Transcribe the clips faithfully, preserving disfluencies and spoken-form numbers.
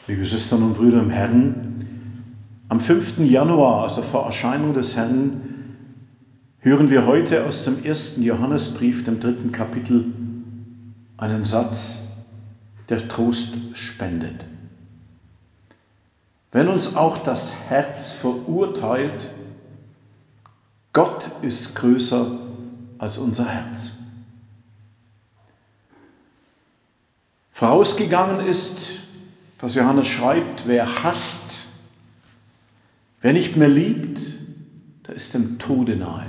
Liebe Schwestern und Brüder im Herrn, am fünften Januar, also vor Erscheinung des Herrn, hören wir heute aus dem ersten Johannesbrief, dem dritten Kapitel, einen Satz, der Trost spendet. Wenn uns auch das Herz verurteilt, Gott ist größer als unser Herz. Vorausgegangen ist, was Johannes schreibt, wer hasst, wer nicht mehr liebt, der ist dem Tode nahe.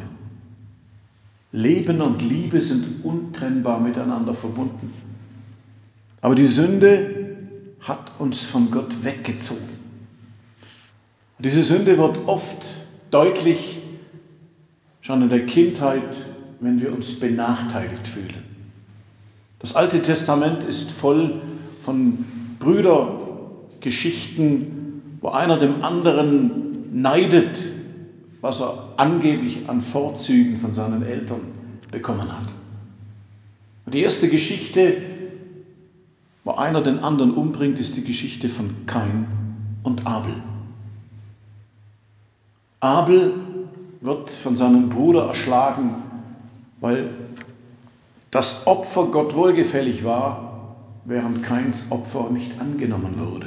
Leben und Liebe sind untrennbar miteinander verbunden. Aber die Sünde hat uns von Gott weggezogen. Diese Sünde wird oft deutlich, schon in der Kindheit, wenn wir uns benachteiligt fühlen. Das Alte Testament ist voll von Brüdergeschichten, wo einer dem anderen neidet, was er angeblich an Vorzügen von seinen Eltern bekommen hat. Und die erste Geschichte, wo einer den anderen umbringt, ist die Geschichte von Kain und Abel. Abel wird von seinem Bruder erschlagen, weil das Opfer Gott wohlgefällig war, während Kains Opfer nicht angenommen wurde.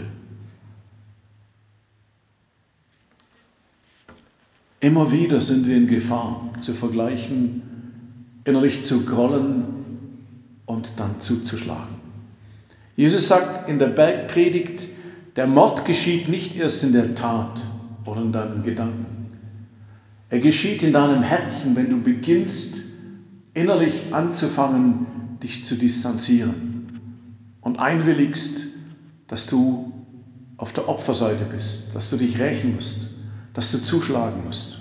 Immer wieder sind wir in Gefahr, zu vergleichen, innerlich zu grollen und dann zuzuschlagen. Jesus sagt in der Bergpredigt, der Mord geschieht nicht erst in der Tat oder in deinen Gedanken. Er geschieht in deinem Herzen, wenn du beginnst, innerlich anzufangen, dich zu distanzieren und einwilligst, dass du auf der Opferseite bist, dass du dich rächen musst, dass du zuschlagen musst.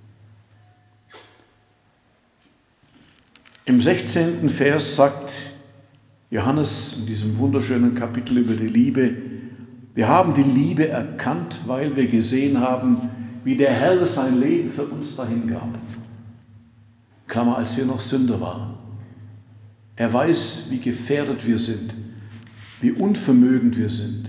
Im sechzehnten Vers sagt Johannes in diesem wunderschönen Kapitel über die Liebe, wir haben die Liebe erkannt, weil wir gesehen haben, wie der Herr sein Leben für uns dahingab. Klammer, als wir noch Sünder waren. Er weiß, wie gefährdet wir sind, wie unvermögend wir sind.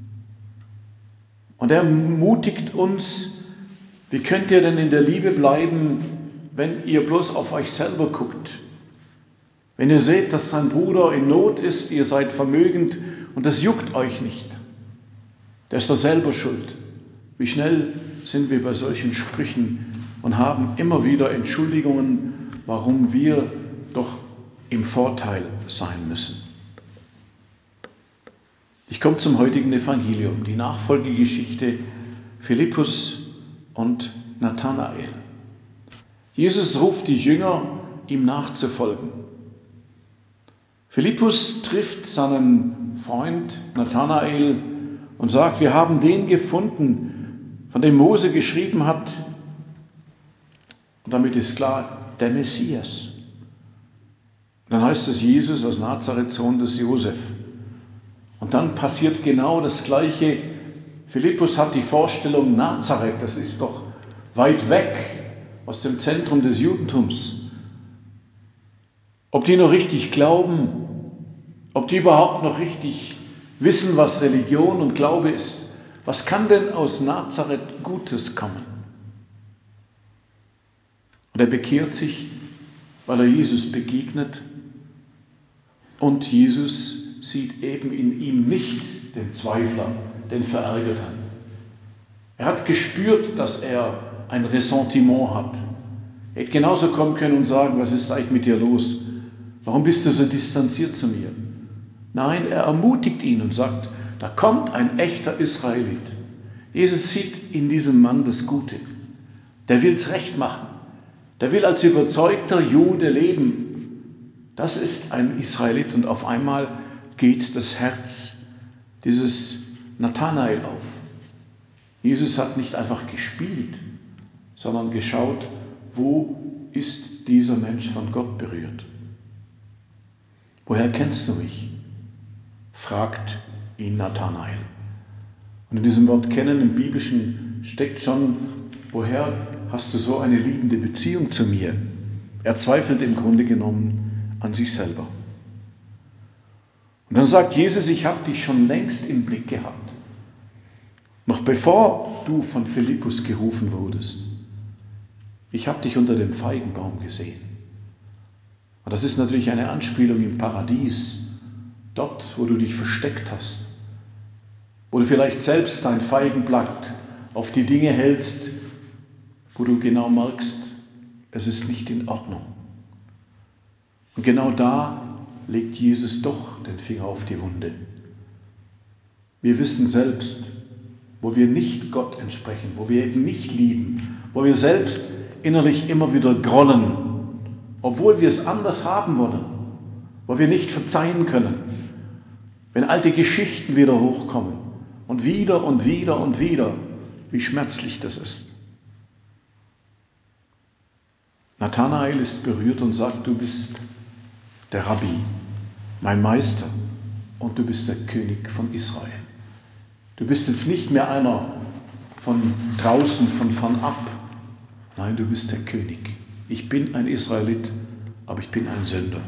Und er ermutigt uns, wie könnt ihr denn in der Liebe bleiben, wenn ihr bloß auf euch selber guckt? Wenn ihr seht, dass dein Bruder in Not ist, ihr seid vermögend und das juckt euch nicht. Der ist doch selber schuld. Wie schnell sind wir bei solchen Sprüchen und haben immer wieder Entschuldigungen, warum wir doch im Vorteil sein müssen. Ich komme zum heutigen Evangelium, die Nachfolgegeschichte Philippus und Nathanael. Jesus ruft die Jünger, ihm nachzufolgen. Philippus trifft seinen Freund Nathanael und sagt, wir haben den gefunden, von dem Mose geschrieben hat. Und damit ist klar, der Messias. Und dann heißt es Jesus aus Nazareth, Sohn des Josef. Und dann passiert genau das Gleiche. Philippus hat die Vorstellung, Nazareth, das ist doch weit weg aus dem Zentrum des Judentums. Ob die noch richtig glauben, ob die überhaupt noch richtig wissen, was Religion und Glaube ist. Was kann denn aus Nazareth Gutes kommen? Und er bekehrt sich, weil er Jesus begegnet. Und Jesus sieht eben in ihm nicht den Zweifler, den Verärgerten. Er hat gespürt, dass er ein Ressentiment hat. Er hätte genauso kommen können und sagen, was ist eigentlich mit dir los? Warum bist du so distanziert zu mir? Nein, er ermutigt ihn und sagt, da kommt ein echter Israelit. Jesus sieht in diesem Mann das Gute. Der will es recht machen. Der will als überzeugter Jude leben. Das ist ein Israelit und auf einmal geht das Herz dieses Nathanael auf. Jesus hat nicht einfach gespielt, sondern geschaut, wo ist dieser Mensch von Gott berührt. Woher kennst du mich? Fragt ihn Nathanael. Und in diesem Wort kennen im Biblischen steckt schon, woher hast du so eine liebende Beziehung zu mir? Er zweifelt im Grunde genommen an sich selber. Und dann sagt Jesus, ich habe dich schon längst im Blick gehabt. Noch bevor du von Philippus gerufen wurdest, ich habe dich unter dem Feigenbaum gesehen. Und das ist natürlich eine Anspielung im Paradies, dort, wo du dich versteckt hast, wo du vielleicht selbst dein Feigenblatt auf die Dinge hältst, wo du genau merkst, es ist nicht in Ordnung. Und genau da legt Jesus doch den Finger auf die Wunde. Wir wissen selbst, wo wir nicht Gott entsprechen, wo wir eben nicht lieben, wo wir selbst innerlich immer wieder grollen, obwohl wir es anders haben wollen, wo wir nicht verzeihen können, wenn alte Geschichten wieder hochkommen und wieder und wieder und wieder, wie schmerzlich das ist. Nathanael ist berührt und sagt, du bist der Rabbi, mein Meister, und du bist der König von Israel. Du bist jetzt nicht mehr einer von draußen, von fernab. Nein, du bist der König. Ich bin ein Israelit, aber ich bin ein Sünder.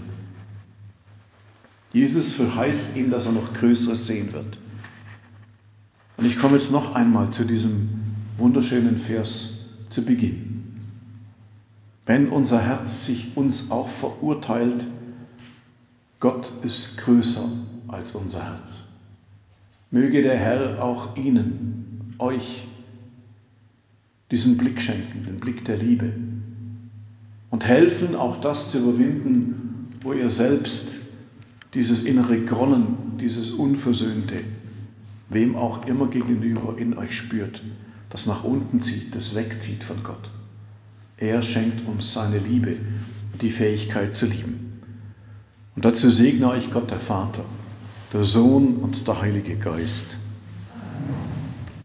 Jesus verheißt ihm, dass er noch Größeres sehen wird. Und ich komme jetzt noch einmal zu diesem wunderschönen Vers zu Beginn. Wenn unser Herz sich uns auch verurteilt, Gott ist größer als unser Herz. Möge der Herr auch Ihnen, euch, diesen Blick schenken, den Blick der Liebe und helfen, auch das zu überwinden, wo ihr selbst dieses innere Grollen, dieses Unversöhnte, wem auch immer gegenüber in euch spürt, das nach unten zieht, das wegzieht von Gott. Er schenkt uns seine Liebe und die Fähigkeit zu lieben. Und dazu segne euch Gott der Vater, der Sohn und der Heilige Geist.